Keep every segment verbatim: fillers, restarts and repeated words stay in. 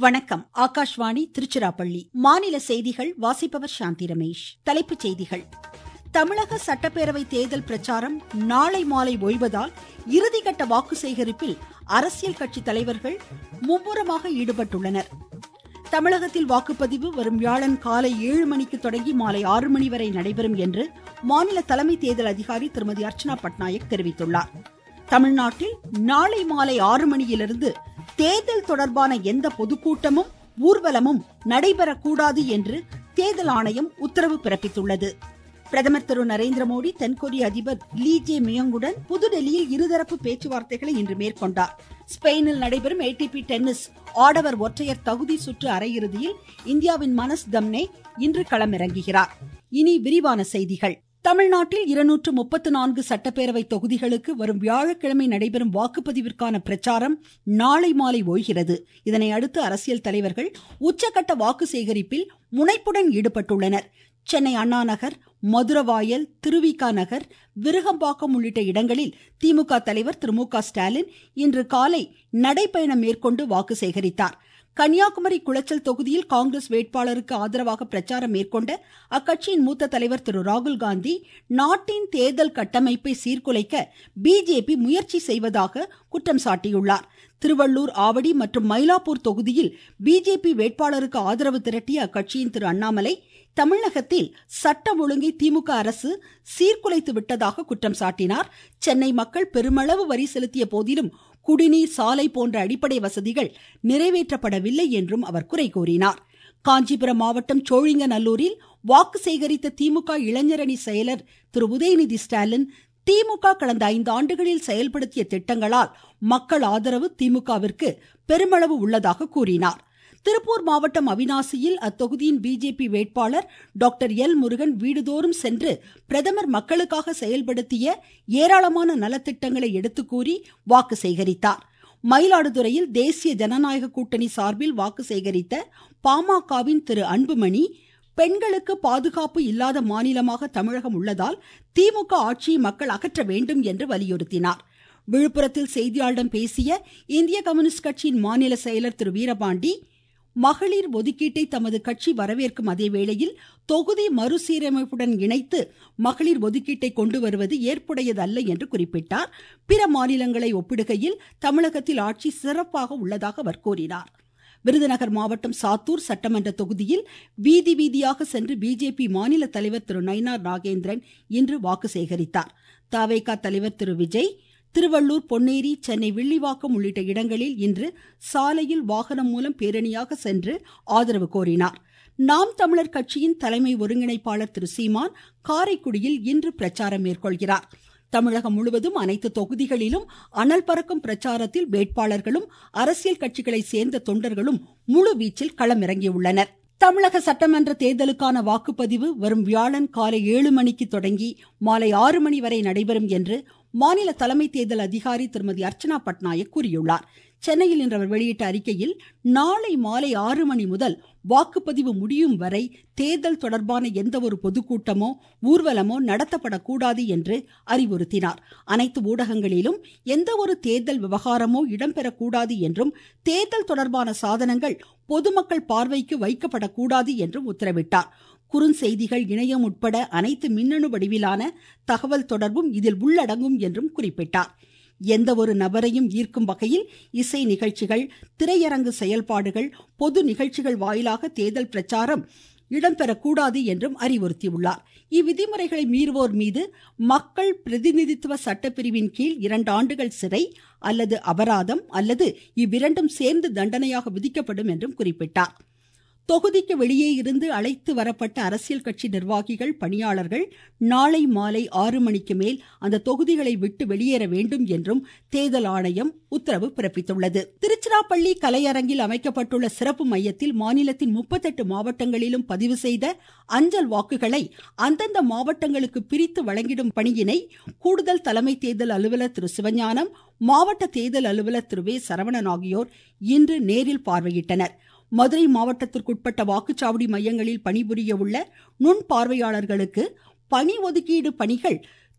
வணக்கம். ஆகாஷ்வாணி திருச்சிராப்பள்ளி. மாநில செய்திகள் வாசிப்பவர் சாந்தி ரமேஷ். தலைப்புச் செய்திகள். தமிழக சட்டப்பேரவை தேர்தல் பிரச்சாரம் நாளை மாலை ஓய்வதால் இறுதிக்கட்ட வாக்கு சேகரிப்பில் அரசியல் கட்சி தலைவர்கள் மும்முரமாக ஈடுபட்டுள்ளனர். தமிழகத்தில் வாக்குப்பதிவு வரும் வியாழன் காலை ஏழு மணிக்கு தொடங்கி மாலை ஆறு மணி வரை நடைபெறும் என்று மாநில தலைமை தேர்தல் அதிகாரி திருமதி அர்ச்சனா பட்நாயக் தெரிவித்துள்ளார். தமிழ்நாட்டில் நாளை மாலை ஆறு மணியிலிருந்து தேர்தல் தொடர்பான எந்த பொதுக்கூட்டமும் ஊர்வலமும் நடைபெறக்கூடாது என்று தேர்தல் ஆணையம் உத்தரவு பிறப்பித்துள்ளது. பிரதமர் திரு நரேந்திர மோடி தென்கொரிய அதிபர் லீ ஜே மியோங்குடன் புதுடெல்லியில் இருதரப்பு பேச்சுவார்த்தைகளை இன்று மேற்கொண்டார். ஸ்பெயினில் நடைபெறும் ஏடிபி டென்னிஸ் ஆடவர் ஒற்றையர் தகுதி சுற்று அரையிறுதியில் இந்தியாவின் மனஸ் தம்னே இன்று களமிறங்குகிறார். இனி விரிவான செய்திகள். தமிழ்நாட்டில் இருநூற்று முப்பத்து நான்கு சட்டப்பேரவை தொகுதிகளுக்கு வரும் வியாழக்கிழமை நடைபெறும் வாக்குப்பதிவிற்கான பிரச்சாரம் நாளை மாலை ஓய்கிறது. இதனை அடுத்து அரசியல் தலைவர்கள் உச்சகட்ட வாக்கு சேகரிப்பில் முனைப்புடன் ஈடுபட்டுள்ளனர். சென்னை அண்ணா நகர், மதுரவாயல், திருவிக நகர், விருகம்பாக்கம் உள்ளிட்ட இடங்களில் திமுக தலைவர் திரு மு க ஸ்டாலின் இன்று காலை நடைபயணம் மேற்கொண்டு வாக்கு சேகரித்தார். கன்னியாகுமரி குளச்சல் தொகுதியில் காங்கிரஸ் வேட்பாளருக்கு ஆதரவாக பிரச்சாரம் மேற்கொண்ட அக்கட்சியின் மூத்த தலைவர் திரு ராகுல் காந்தி நாட்டின் தேர்தல் கட்டமைப்பை சீர்குலைக்க பிஜேபி முயற்சி செய்வதாக குற்றம் சாட்டியுள்ளார். திருவள்ளூர், ஆவடி மற்றும் மயிலாப்பூர் தொகுதியில் பிஜேபி வேட்பாளருக்கு ஆதரவு திரட்டிய அக்கட்சியின் திரு அண்ணாமலை தமிழகத்தில் சட்டம் ஒழுங்கை திமுக அரசு சீர்குலைத்து விட்டதாக குற்றம் சாட்டினார். சென்னை மக்கள் பெருமளவு வரி செலுத்திய போதிலும் குடிநீர், சாலை போன்ற அடிப்படை வசதிகள் நிறைவேற்றப்படவில்லை என்றும் அவர் குறை கூறினார். காஞ்சிபுரம் மாவட்டம் சோழிங்கநல்லூரில் வாக்கு சேகரித்த திமுக இளைஞரணி செயலர் திரு உதயநிதி ஸ்டாலின் திமுக கடந்த ஐந்து ஆண்டுகளில் செயல்படுத்திய திட்டங்களால் மக்கள் ஆதரவு திமுகவிற்கு பெருமளவு உள்ளதாக கூறினார். திருப்பூர் மாவட்டம் அவிநாசியில் அத்தொகுதியின் பிஜேபி வேட்பாளர் டாக்டர் எல் முருகன் வீடுதோறும் சென்று பிரதமர் மக்களுக்காக செயல்படுத்திய ஏராளமான நலத்திட்டங்களை எடுத்து கூறி வாக்கு சேகரித்தார். மயிலாடுதுறையில் தேசிய ஜனநாயக கூட்டணி சார்பில் வாக்கு சேகரித்த பாமகவின் திரு அன்புமணி பெண்களுக்கு பாதுகாப்பு இல்லாத மாநிலமாக தமிழகம் உள்ளதால் திமுக ஆட்சியை மக்கள் அகற்ற வேண்டும் என்று வலியுறுத்தினார். விழுப்புரத்தில் செய்தியாளர்களிடம் பேசிய இந்திய கம்யூனிஸ்ட் கட்சியின் மாநில செயலர் திரு வீரபாண்டி மகளிர் ஒதுக்கீட்டை தமது கட்சி வரவேற்கும் அதே வேளையில் தொகுதி மறுசீரமைப்புடன் இணைத்து மகளிர் ஒதுக்கீட்டை கொண்டு வருவது ஏற்புடையதல்ல என்று குறிப்பிட்டார். பிற மாநிலங்களை ஒப்பிடுகையில் தமிழகத்தில் ஆட்சி சிறப்பாக உள்ளதாக அவர் கூறினார். விருதுநகர் மாவட்டம் சாத்தூர் சட்டமன்ற தொகுதியில் வீதி வீதியாக சென்று பிஜேபி மாநில தலைவர் திரு நயினார் நாகேந்திரன் இன்று வாக்கு சேகரித்தார். தவேகா தலைவர் திரு விஜய் திருவள்ளூர், பொன்னேரி, சென்னை வில்லிவாக்கம் உள்ளிட்ட இடங்களில் இன்று சாலையில் வாகனம் மூலம் பேரணியாக சென்று ஆதரவு கோரினார். நாம் தமிழர் கட்சியின் தலைமை ஒருங்கிணைப்பாளர் திரு சீமான் காரைக்குடியில் இன்று பிரச்சாரம் மேற்கொள்கிறார். தமிழகம் முழுவதும் அனைத்து தொகுதிகளிலும் அனல் பறக்கும் பிரச்சாரத்தில் வேட்பாளர்களும் அரசியல் கட்சிகளை சேர்ந்த தொண்டர்களும் முழுவீச்சில் களமிறங்கியுள்ளனர். தமிழக சட்டமன்ற தேர்தலுக்கான வாக்குப்பதிவு வரும் வியாழன் காலை ஏழு மணிக்கு தொடங்கி மாலை ஆறு மணி வரை நடைபெறும் என்று மாநில தலைமை தேர்தல் அதிகாரி திருமதி அர்ச்சனா பட்நாயக் கூறியுள்ளார். சென்னையில் இன்று அவர் வெளியிட்ட அறிக்கையில் நாளை மாலை ஆறு மணி முதல் வாக்குப்பதிவு முடியும் வரை தேர்தல் தொடர்பான எந்த ஒரு பொதுக்கூட்டமோ ஊர்வலமோ நடத்தப்படக்கூடாது என்று அறிவுறுத்தினார். அனைத்து ஊடகங்களிலும் எந்த ஒரு தேர்தல் விவகாரமோ இடம்பெறக்கூடாது என்றும் தேர்தல் தொடர்பான சாதனங்கள் பொதுமக்கள் பார்வைக்கு வைக்கப்படக்கூடாது என்றும் உத்தரவிட்டார். குறுஞ்செய்திகள், இணையம் உட்பட அனைத்து மின்னணு வடிவிலான தகவல் தொடர்பும் இதில் உள்ளடங்கும் என்றும் குறிப்பிட்டார். எந்த ஒரு நபரையும் ஈர்க்கும் வகையில் இசை நிகழ்ச்சிகள், திரையரங்கு செயல்பாடுகள், பொது நிகழ்ச்சிகள் வாயிலாக தேர்தல் பிரச்சாரம் இடம்பெறக்கூடாது என்றும் அறிவுறுத்தியுள்ளார். இவ்விதிமுறைகளை மீறுவோர் மீது மக்கள் பிரதிநிதித்துவ சட்டப்பிரிவின் கீழ் இரண்டு ஆண்டுகள் சிறை அல்லது அபராதம் அல்லது இவ்விரண்டும் சேர்ந்து தண்டனையாக விதிக்கப்படும் என்றும் குறிப்பிட்டார். தொகுதிக்கு வெளியே இருந்து அழைத்து வரப்பட்ட அரசியல் கட்சி நிர்வாகிகள், பணியாளர்கள் நாளை மாலை ஆறு மணிக்கு மேல் அந்த தொகுதிகளை விட்டு வெளியேற வேண்டும் என்றும் தேர்தல் ஆணையம் உத்தரவு பிறப்பித்துள்ளது. திருச்சிராப்பள்ளி கலையரங்கில் அமைக்கப்பட்டுள்ள சிறப்பு மையத்தில் மாநிலத்தின் முப்பத்தெட்டு மாவட்டங்களிலும் பதிவு செய்த அஞ்சல் வாக்குகளை அந்தந்த மாவட்டங்களுக்கு பிரித்து வழங்கிடும் பணியினை கூடுதல் தலைமை தேர்தல் அலுவலர் திரு சிவஞானம், மாவட்ட தேர்தல் அலுவலர் திரு வே சரவணன் ஆகியோர் இன்று நேரில் பார்வையிட்டனர். மதுரை மாவட்டத்திற்குட்பட்ட வாக்குச்சாவடி மையங்களில் பணிபுரிய உள்ள நுண் பார்வையாளர்களுக்கு பணி ஒதுக்கீடு பணிகள்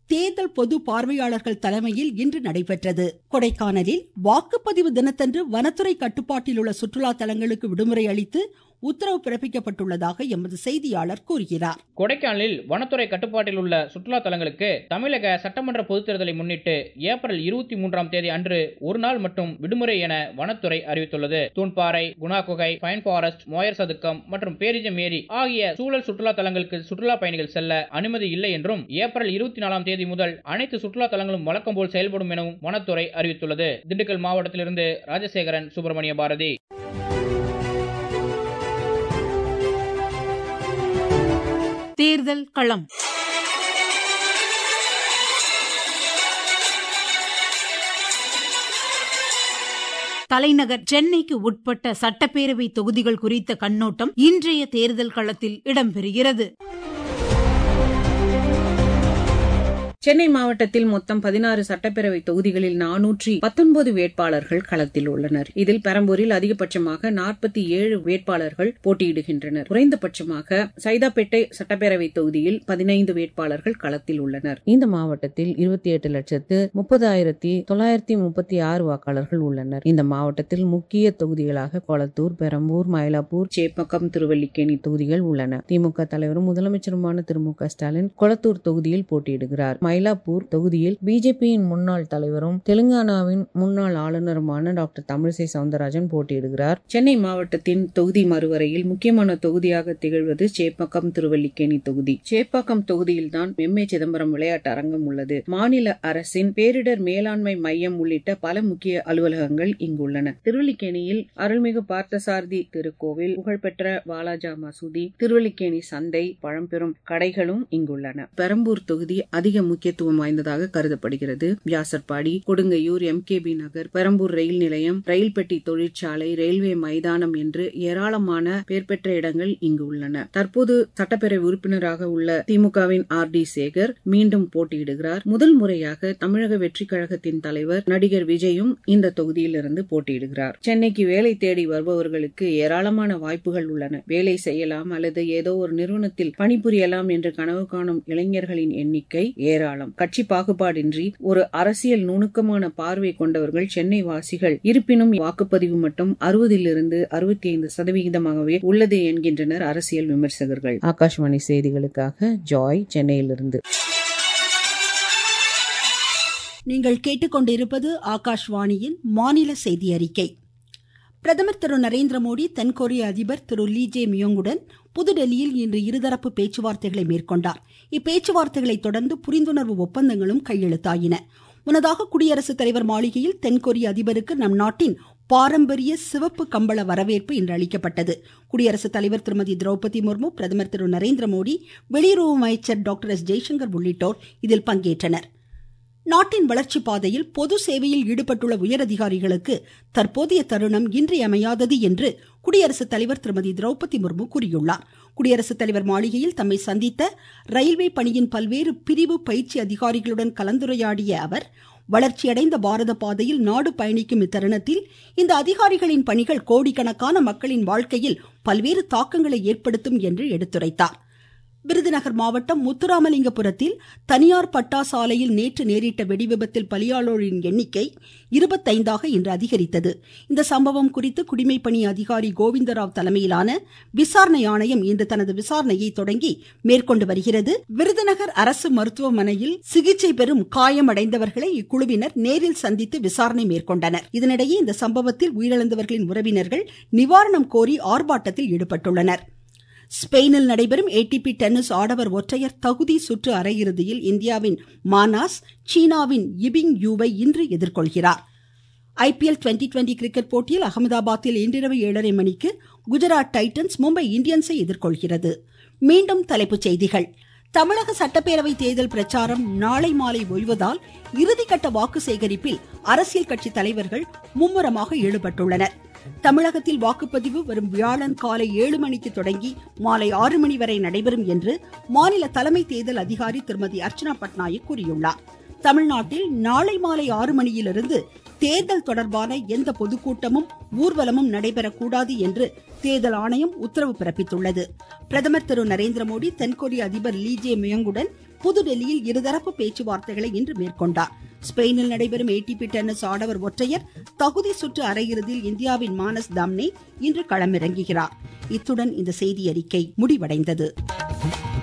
தேர்தல் பொது பார்வையாளர்கள் தலைமையில் இன்று நடைபெற்றது. கொடைக்கானலில் வாக்குப்பதிவு தினத்தன்று வனத்துறை கட்டுப்பாட்டில் உள்ள சுற்றுலா தலங்களுக்கு விடுமுறை அளித்து உத்தரவு பிறப்பிக்கப்பட்டுள்ளதாக எமது செய்தியாளர் கூறுகிறார். கொடைக்கானலில் வனத்துறை கட்டுப்பாட்டில் உள்ள சுற்றுலா தலங்களுக்கு தமிழக சட்டமன்ற பொதுத் தேர்தலை முன்னிட்டு ஏப்ரல் இருபத்தி மூன்றாம் தேதி அன்று ஒரு நாள் மட்டும் விடுமுறை என வனத்துறை அறிவித்துள்ளது. தூண்பாறை, குணா குகை, பைன் ஃபாரஸ்ட், மோயர் சதுக்கம் மற்றும் பேரிஜம் ஏரி ஆகிய சூழல் சுற்றுலா தலங்களுக்கு சுற்றுலா பயணிகள் செல்ல அனுமதி இல்லை என்றும் ஏப்ரல் இருபத்தி நாலாம் தேதி முதல் அனைத்து சுற்றுலா தலங்களும் வழக்கம் போல் செயல்படும் எனவும் வனத்துறை அறிவித்துள்ளது. திண்டுக்கல் மாவட்டத்திலிருந்து ராஜசேகரன், சுப்பிரமணிய பாரதி. தேர்தல் களம். தலைநகர் சென்னைக்கு உட்பட்ட சட்டப்பேரவை தொகுதிகள் குறித்த கண்ணோட்டம் இன்றைய தேர்தல் களத்தில் இடம்பெறுகிறது. சென்னை மாவட்டத்தில் மொத்தம் பதினாறு சட்டப்பேரவை தொகுதிகளில் நானூற்றி பத்தொன்பது வேட்பாளர்கள் களத்தில் உள்ளனர். இதில் பெரம்பூரில் அதிகபட்சமாக நாற்பத்தி ஏழு வேட்பாளர்கள் போட்டியிடுகின்றனர். குறைந்தபட்சமாக சைதாப்பேட்டை சட்டப்பேரவை தொகுதியில் பதினைந்து வேட்பாளர்கள் களத்தில் உள்ளனர். இந்த மாவட்டத்தில் இருபத்தி எட்டு லட்சத்து முப்பதாயிரத்தி தொள்ளாயிரத்தி முப்பத்தி ஆறு வாக்காளர்கள் உள்ளனர். இந்த மாவட்டத்தில் முக்கிய தொகுதிகளாக கொளத்தூர், பெரம்பூர், மயிலாப்பூர், சேப்பக்கம், திருவல்லிக்கேணி தொகுதிகள் உள்ளன. திமுக தலைவரும் முதலமைச்சருமான திரு மு க ஸ்டாலின் கொளத்தூர் தொகுதியில் போட்டியிடுகிறார். மயிலாப்பூர் தொகுதியில் பிஜேபியின் முன்னாள் தலைவரும் தெலுங்கானாவின் முன்னாள் ஆளுநருமான டாக்டர் தமிழிசை சவுந்தரராஜன் போட்டியிடுகிறார். சென்னை மாவட்டத்தின் தொகுதி மறுவரையில் முக்கியமான தொகுதியாக திகழ்வது சேப்பாக்கம், திருவல்லிக்கேணி தொகுதி. சேப்பாக்கம் தொகுதியில்தான் எம் ஏ சிதம்பரம் விளையாட்டு அரங்கம் உள்ளது. மாநில அரசின் பேரிடர் மேலாண்மை மையம் உள்ளிட்ட பல முக்கிய அலுவலகங்கள் இங்குள்ளன. திருவல்லிக்கேணியில் அருள்மிகு பார்த்தசாரதி திருக்கோவில், புகழ்பெற்ற வாலாஜா மசூதி, திருவல்லிக்கேணி சந்தை, பழம்பெரும் கடைகளும் இங்குள்ளன. பெரம்பூர் தொகுதி அதிக முக்கியத்துவம் வாய்ந்ததாக கருதப்படுகிறது. Vyasarpadi, Kodungaiyur, M K B Nagar, Perambur rail நிலையம், ரயில் பெட்டி தொழிற்சாலை, ரயில்வே மைதானம் என்று ஏராளமான பேர் பெற்ற இடங்கள் இங்கு உள்ளன. தற்போது சட்டப்பேரவை உறுப்பினராக உள்ள திமுகவின் ஆர் டி சேகர் மீண்டும் போட்டியிடுகிறார். முதல் முறையாக தமிழக வெற்றி கழகத்தின் தலைவர் நடிகர் விஜயும் இந்த தொகுதியிலிருந்து போட்டியிடுகிறார். சென்னைக்கு வேலை தேடி வருபவர்களுக்கு ஏராளமான வாய்ப்புகள் உள்ளன. வேலை செய்யலாம் அல்லது ஏதோ ஒரு நிறுவனத்தில் பணிபுரியலாம் என்று கனவு காணும் இளைஞர்களின் எண்ணிக்கை ஏராளம். கட்சி பாகுபாடின்றி ஒரு அரசியல் நுணுக்கமான பார்வை கொண்டவர்கள் சென்னை வாசிகள். இருப்பினும் வாக்குப்பதிவு மட்டும் அறுபதிலிருந்து அறுபத்தி ஐந்து சதவிகிதமாகவே உள்ளது என்கின்றனர் அரசியல் விமர்சகர்கள். ஆகாஷ்வாணி செய்திகளுக்காக ஜாய், சென்னையிலிருந்து. நீங்கள் கேட்டுக்கொண்டிருப்பது ஆகாஷ்வாணியின் மாநில செய்தி அறிக்கை. பிரதமர் திரு நரேந்திர மோடி தென்கொரிய அதிபர் திரு லீ ஜே மியோங்குடன் புதுடெல்லியில் இன்று இருதரப்பு பேச்சுவார்த்தைகளை மேற்கொண்டார். இப்பேச்சுவார்த்தைகளை தொடர்ந்து புரிந்துணர்வு ஒப்பந்தங்களும் கையெழுத்தாயின. முன்னதாக குடியரசுத் தலைவர் மாளிகையில் தென்கொரிய அதிபருக்கு நம் நாட்டின் பாரம்பரிய சிவப்பு கம்பள வரவேற்பு இன்று அளிக்கப்பட்டது. குடியரசுத் தலைவர் திருமதி திரௌபதி முர்மு, பிரதமர் திரு நரேந்திர மோடி, வெளியுறவு அமைச்சர் டாக்டர் எஸ் ஜெய்சங்கர் உள்ளிட்டோர் இதில் பங்கேற்றனர். நாட்டின் வளர்ச்சி பாதையில் பொது சேவையில் ஈடுபட்டுள்ள உயரதிகாரிகளுக்கு தற்போதைய தருணம் இன்றியமையாதது என்று குடியரசுத் தலைவர் திருமதி திரௌபதி முர்மு கூறியுள்ளார். குடியரசுத் தலைவர் மாளிகையில் தம்மை சந்தித்த ரயில்வே பணியின் பல்வேறு பிரிவு பயிற்சி அதிகாரிகளுடன் கலந்துரையாடிய அவர், வளர்ச்சியடைந்த பாரத பாதையில் நாடு பயணிக்கும் இத்தருணத்தில் இந்த அதிகாரிகளின் பணிகள் கோடிக்கணக்கான மக்களின் வாழ்க்கையில் பல்வேறு தாக்கங்களை ஏற்படுத்தும் என்று எடுத்துரைத்தார். விருதுநகர் மாவட்டம் முத்துராமலிங்கபுரத்தில் தனியார் பட்டாசு ஆலையில் நேற்று நேரிட்ட வெடிவிபத்தில் பலியானோரின் எண்ணிக்கை இருபத்தைந்தாக இன்று அதிகரித்தது. இந்த சம்பவம் குறித்து குடிமைப்பணி அதிகாரி கோவிந்தராவ் தலைமையிலான விசாரணை ஆணையம் இன்று தனது விசாரணையை தொடங்கி மேற்கொண்டு வருகிறது. விருதுநகர் அரசு மருத்துவமனையில் சிகிச்சை பெறும் காயமடைந்தவர்களை இக்குழுவினர் நேரில் சந்தித்து விசாரணை மேற்கொண்டனர். இதனிடையே இந்த சம்பவத்தில் உயிரிழந்தவர்களின் உறவினர்கள் நிவாரணம் கோரி ஆர்ப்பாட்டத்தில் ஈடுபட்டுள்ளனர். ஸ்பெயினில் நடைபெறும் ஏடிபி டென்னிஸ் ஆடவர் ஒற்றையர் தகுதி சுற்று அரையிறுதியில் இந்தியாவின் மானாஸ் சீனாவின் யிபிங் யூவை இன்று எதிர்கொள்கிறார். ஐபிஎல் டுவெண்டி டுவெண்டி கிரிக்கெட் போட்டியில் அகமதாபாத்தில் இன்றிரவு ஏழரை மணிக்கு குஜராத் டைட்டன்ஸ் மும்பை இந்தியன்ஸை எதிர்கொள்கிறது. மீண்டும் தலைப்புச் செய்திகள். தமிழக சட்டப்பேரவை தேர்தல் பிரச்சாரம் நாளை மாலை ஓய்வதால் இறுதிக்கட்ட வாக்கு சேகரிப்பில் அரசியல் கட்சி தலைவர்கள் மும்முரமாக ஈடுபட்டுள்ளனர். தமிழகத்தில் வாக்குப்பதிவு வரும் வியாழன் காலை ஏழு மணிக்கு தொடங்கி மாலை ஆறு மணி வரை நடைபெறும் என்று மாநில தலைமை தேர்தல் அதிகாரி திருமதி அர்ச்சனா பட்நாயக் கூறியுள்ளார். தமிழ்நாட்டில் நாளை மாலை ஆறு மணியிலிருந்து தேர்தல் தொடர்பான எந்த பொதுக்கூட்டமும் ஊர்வலமும் நடைபெறக்கூடாது என்று தேர்தல் ஆணையம் உத்தரவு பிறப்பித்துள்ளது. பிரதமர் திரு நரேந்திர மோடி தென்கொரிய அதிபர் லீ ஜே மியோங்குடன் புதுடெல்லியில் இருதரப்பு பேச்சுவார்த்தைகளை இன்று மேற்கொண்டார். ஸ்பெயினில் நடைபெறும் ஏடிபி டென்னிஸ் ஆடவர் ஒற்றையர் தகுதி சுற்று அரையிறுதியில் இந்தியாவின் மானஸ் தாம்னே இன்று களமிறங்குகிறார். இத்துடன் இந்த செய்தி அறிக்கை முடிவடைந்தது.